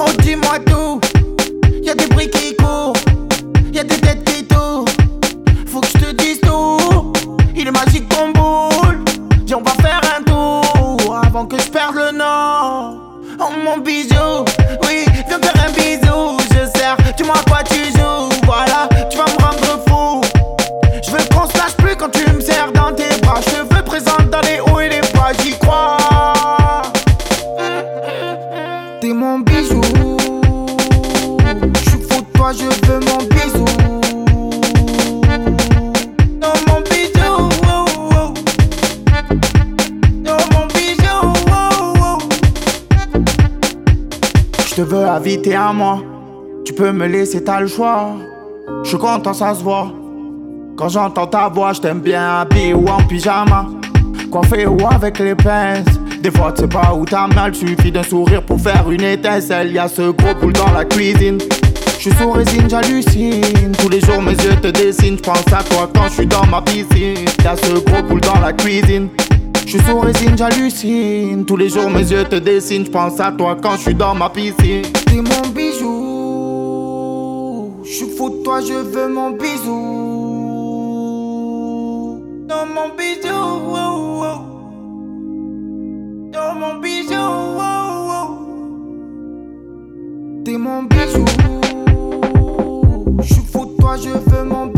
Oh dis-moi tout, y'a des bruits qui courent, y'a des têtes qui tournent. Faut que je te dise tout, il est magique ton boule. Dis on va faire un tour avant que je perde le nord. Oh mon bijou, oui, viens faire un bisou. Je sers, dis-moi à quoi tu joues. Voilà, tu vas me rendre fou. Je veux qu'on se lâche plus quand tu me serres dans tes bras. Je te veux présente dans les hauts et les bas, j'y crois. T'es mon bijou, j'suis fou de toi, je veux mon bisou. Oh mon bijou, oh, oh. Oh mon bijou, oh, oh. J'te veux inviter à moi, tu peux me laisser, t'as le choix. J'suis content, ça se voit. Quand j'entends ta voix, j't'aime bien habillé ou en pyjama, coiffé ou avec les pinces. Des fois tu sais pas où t'as mal, suffit d'un sourire pour faire une étincelle. Y'a ce gros boule dans la cuisine. J'suis sous résine, j'hallucine. Tous les jours mes yeux te dessinent. J'pense à toi quand j'suis dans ma piscine. Y'a ce gros boule dans la cuisine. J'suis sous résine, j'hallucine. Tous les jours mes yeux te dessinent. J'pense à toi quand j'suis dans ma piscine. T'es mon bijou, j'suis fou de toi, je veux mon bisou. Oh mon bijou, oh, oh. Oh mon bijou, oh, oh. T'es mon bijou, j'suis fou de toi, je veux mon bijou.